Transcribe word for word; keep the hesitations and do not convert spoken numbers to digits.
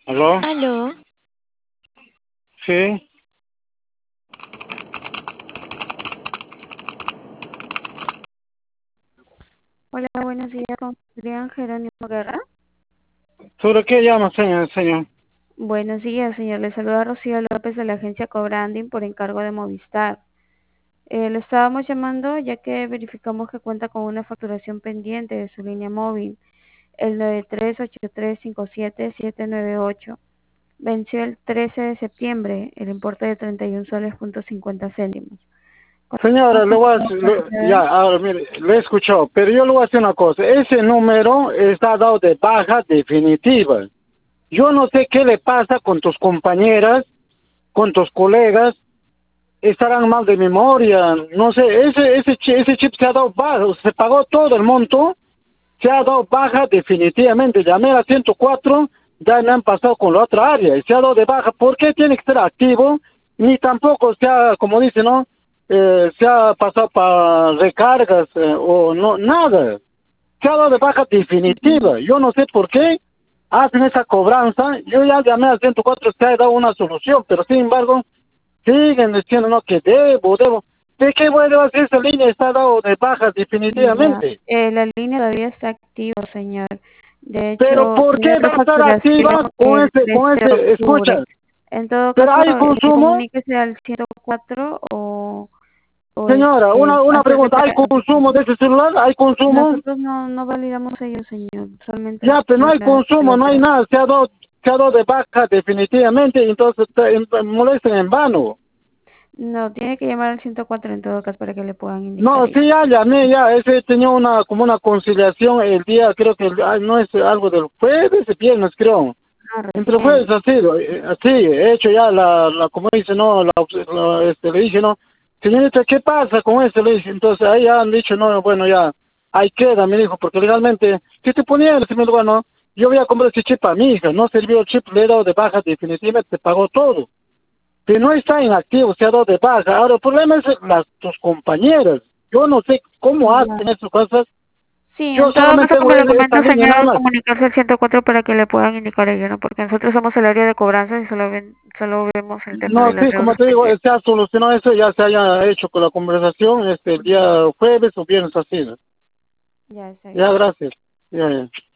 ¿Aló? Aló, Sí. hola, buenos días, con Adrián Jerónimo Guerra. ¿Sobre qué llama, señor? señor? Buenos días, señor. Le saluda Rocío López de la agencia Cobranding por encargo de Movistar. Eh, lo estábamos llamando ya que verificamos que cuenta con una facturación pendiente de su línea móvil, el nueve tres ocho tres cinco siete siete nueve ocho. Venció el trece de septiembre, el importe de treinta y un soles punto cincuenta céntimos. Señora, ¿Cómo le voy a, podemos le- ya, proceder? ahora mire, le he escuchado, pero yo le voy a decir una cosa. Ese número está dado de baja definitiva. Yo no sé qué le pasa con tus compañeras, con tus colegas, estarán mal de memoria, no sé, ese, ese, chi- ese chip se ha dado baja, se pagó todo el monto, se ha dado baja definitivamente. Llamé a la ciento cuatro, ya me han pasado con la otra área, y se ha dado de baja. ¿Por qué tiene que ser activo? Ni tampoco se ha, como dice, ¿no? Eh, se ha pasado para recargas eh, o no, nada. Se ha dado de baja definitiva. Yo no sé por qué hacen esa cobranza. Yo ya llamé al ciento cuatro, se ha dado una solución, pero sin embargo, siguen diciendo, no, que debo, debo. ¿De qué vuelve a hacer esa línea? Está dado de baja Ya, definitivamente. eh, la línea todavía está activa, señor. De Pero hecho, ¿por tiene qué va a estar refacturación activa con el ese, tres con de ese, escucha, octubre. En todo pero caso, hay eh, consumo? comuníquese al ciento cuatro o, o Señora, este, una, una hacer pregunta, ¿hay recarga. consumo de ese celular? ¿Hay consumo? Nosotros no, no validamos ello, señor. Solamente Ya, pero no hay la consumo, no hay cobertura. nada, se ha dado, se ha dado de baja definitivamente, entonces te- en- molesten en vano. No, tiene que llamar al ciento cuatro en todo caso para que le puedan indicar No, ello. sí, ya llamé, ya, ese tenía una, como una conciliación el día, creo que, el- ay, no es algo del jueves, el viernes, creo. Ah, Entre recién. jueves ha sido, eh, sí, he hecho ya la, la como dice, no, la, la- este, le dije, no, señorita, ¿qué pasa con esto? Le dije, entonces ahí ya han dicho, no, bueno, ya, ahí queda, me dijo, porque legalmente, ¿qué te ponía en el primer lugar, no? Yo voy a comprar ese chip a mi hija, no sirvió el chip, le he dado de baja, definitivamente, te pagó todo. Que no está en activo, se ha dado de baja. Ahora, el problema es las, tus compañeras. Yo no sé cómo Ya. hacen esas cosas. Sí, Yo en todo solamente caso, tengo como le esta comento, línea nada señor, más. comunicarse al ciento cuatro para que le puedan indicar ello, ¿no? Porque nosotros somos el área de cobranza y solo, ven, solo vemos el tema No, de las sí, como deudas te digo, pendientes. se ha solucionado eso, ya se haya hecho con la conversación este el día jueves o viernes así. ¿No? Ya está Ya, bien. gracias. Ya, ya.